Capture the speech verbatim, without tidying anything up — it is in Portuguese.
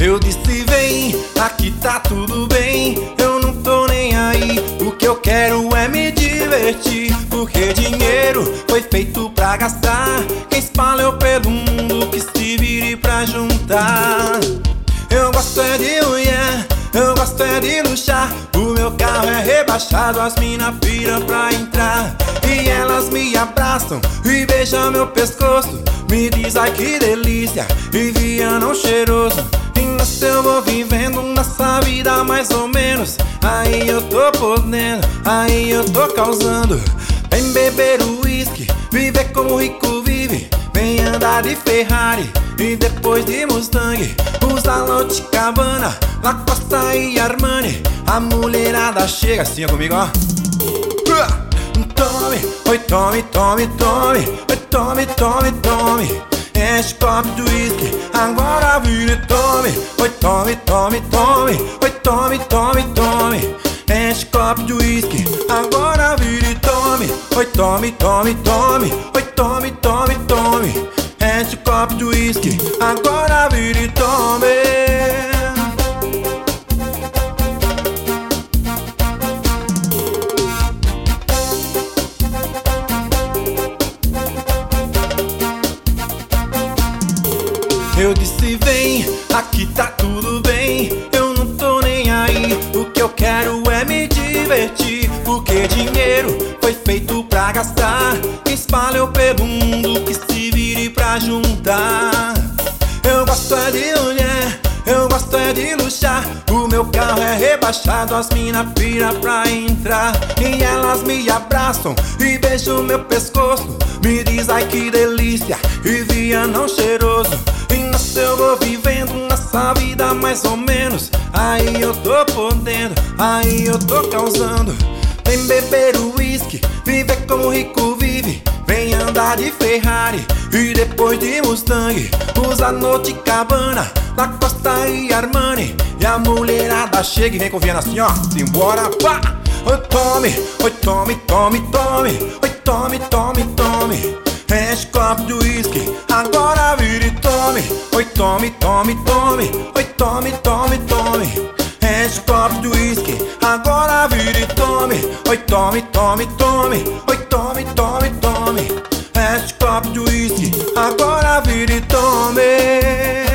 Eu disse vem, aqui tá tudo bem, eu não tô nem aí. O que eu quero é me divertir, porque dinheiro foi feito pra gastar. Quem espalhou pelo mundo que se vire pra juntar. Eu gosto é de mulher, eu gosto é de luxar. O meu carro é rebaixado, as mina piram pra entrar. E elas me abraçam e beijam meu pescoço. Me diz ai que delícia, e Vianão cheiroso. E nessa eu vou vivendo nessa vida mais ou menos. Aí eu tô podendo, aí eu tô causando. Vem beber uísque, viver como o rico vive. Vem andar de Ferrari e depois de Mustang. Usa Dolce and Gabbana, Lacoste e Armani. A mulherada chega assim ó, comigo ó. Tome, oi tome, tome, tome. Oi tome, tome, tome. Enche o copo de uísque, agora vira e tome. Oi tome, tome, tome. Oi tome, tome, tome. Enche o copo de uísque, agora vira e tome. Oi tome, tome, tome. Oi tome, tome, tome. Enche o copo de uísque, agora vira e tome. Eu disse vem, aqui tá tudo bem, eu não tô nem aí. O que eu quero é me divertir, porque dinheiro foi feito pra gastar. Quem espalhou pelo mundo que se vire pra juntar. Eu gosto é de mulher, eu gosto é de luxar. O meu carro é rebaixado, as mina pira pra entrar. E elas me abraçam e beijam meu pescoço. Me diz ai que delícia, e Vianão cheiroso. Eu vou vivendo nessa vida mais ou menos. Aí eu tô podendo, aí eu tô causando. Vem beber uísque, viver como o rico vive. Vem andar de Ferrari e depois de Mustang. Usa Dolce and Gabbana, Lacoste e Armani. E a mulherada chega e vem confiando assim ó. Simbora, pá! Oi tome, oi tome, tome, tome. Oi tome, tome, tome. Enche o copo de uísque, agora vira e tome. Oi tome, tome, tome. Oi tome, tome, tome. Enche o copo de uísque, agora vira e tome. Oi tome, tome, tome. Oi tome, tome, tome. Enche o copo de uísque, agora vira e tome.